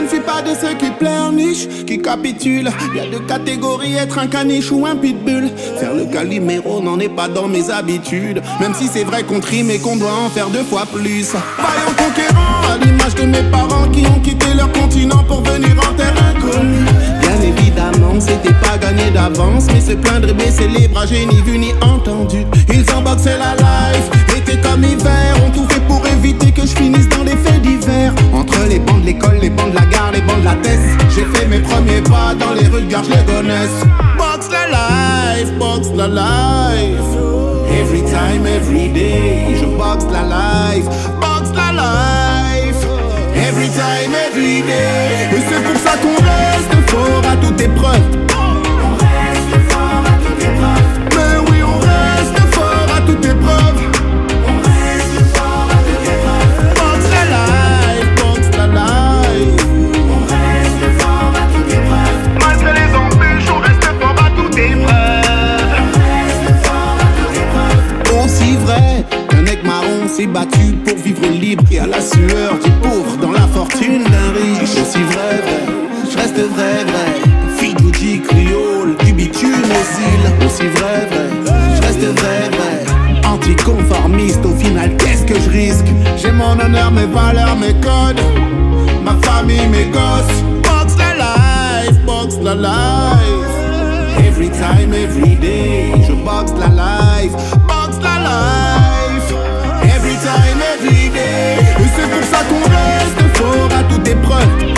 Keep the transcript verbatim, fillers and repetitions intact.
ne suis pas de ceux qui pleurnichent, qui capitulent. Y a deux catégories, être un caniche ou un pitbull. Faire le Calimero n'en est pas dans mes habitudes. Même si c'est vrai qu'on trime et qu'on doit en faire deux fois plus. Vaillant conquérant, à l'image de mes parents qui ont quitté leur continent pour venir en terre inconnue. Bien évidemment, c'était pas gagné d'avance, mais se plaindre et baisser les bras, j'ai ni vu ni entendu. Ils en boxaient la life, été comme hiver, ont tout fait pour éviter que je finisse dans les faits divers. Entre les bancs de l'école, les bancs de la gare, les bancs de la tête, j'ai fait mes premiers pas dans les rues de Garges, les Gonesse. Box la life, box la life. Every time, every day, je box la life, box la life. Every time, every day. Et c'est pour ça qu'on reste fort à toute épreuve. On reste fort à toute épreuve. Mais oui, on reste fort à toute épreuve. On reste fort à toute épreuve. Box la life, box la life. On reste fort à toute épreuve. Malgré les embûches, on reste fort à toute épreuve. On reste fort à toute épreuve. Aussi vrai qu'un mec marron s'est battu pour vivre libre et à la sueur du pauvre dans la fortune d'un riche. Aussi vrai, vrai, je reste vrai, vrai. Fidji, créole, du bitume aux îles. Aussi vrai, vrai, je reste vrai, vrai. Anticonformiste, au final, qu'est-ce que je risque? J'ai mon honneur, mes valeurs, mes codes, ma famille, mes gosses. Box la life, box la life. Every time, every day, je box la life, box la life. Every time, every day. Et c'est pour ça qu'on reste fort à toute épreuve.